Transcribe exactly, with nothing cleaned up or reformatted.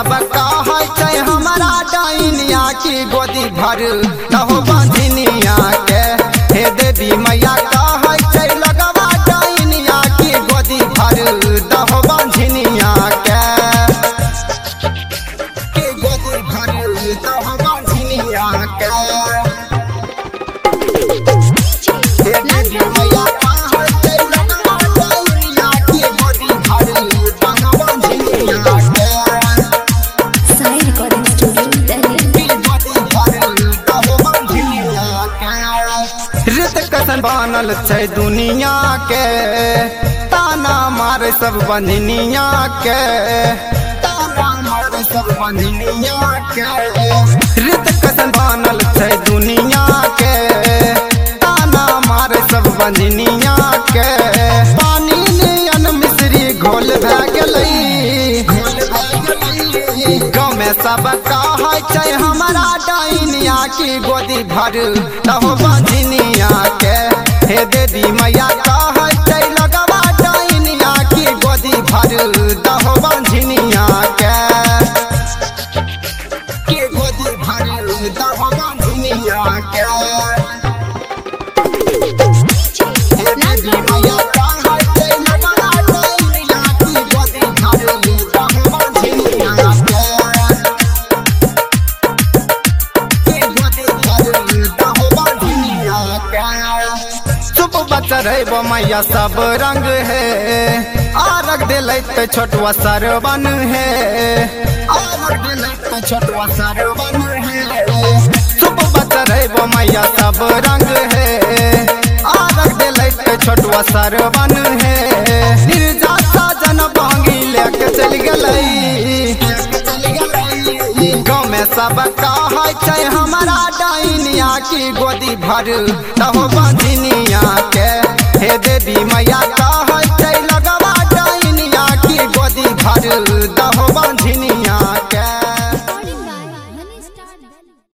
सब कहै छै हमारा डाइनिया की गोदी भर दहो बंझनिया के। हे देवी मैया कहै छै लगवा डाइनिया की गोदी भर दहो बंझनिया के। के गोदी भर दहो बंझनिया के। हे देवी मैया कहै छै लगवा डाइनिया की गोदी भर दहो बंझनिया के। रित कसन बनल छै दुनिया के ताना मार सब बंधनिया के। ताना मार सब बंधनिया के। रित कसन बनल छै दुनिया के ताना मार सब बंधनिया के। पानी नियन मिश्री घोल भए गेलै। गाँव में सब कहै छै हमारा डाइनिया की गोदी भर दहो बंझनिया के। हे देवी मैया कहै छै लगवा डाइनिया की गोदी भर दहो बंझनिया के। के गोदी भर दहो बंझनिया के। हे देवी मैया कहै छै लगवा डाइनिया की गोदी भर दहो बंझनिया के। चढ़ेबो मैया सब रंग है आरग दिलै तो छोटवा सरवन है। आरग दिलै तो छोटवा सरवन है। सुबह चढ़ेबो मैया सब रंग है आरग दिलै तो छोटवा सरवन है। निर्जा साजन बांगी लेके चल गेलै। गाँव में सब कहै छै हमारा डाइनिया की गोदी भर दहो बंझनिया के। हे देवी मैया कहै छै लगवा डाइनिया की गोदी भर दहो बंझनिया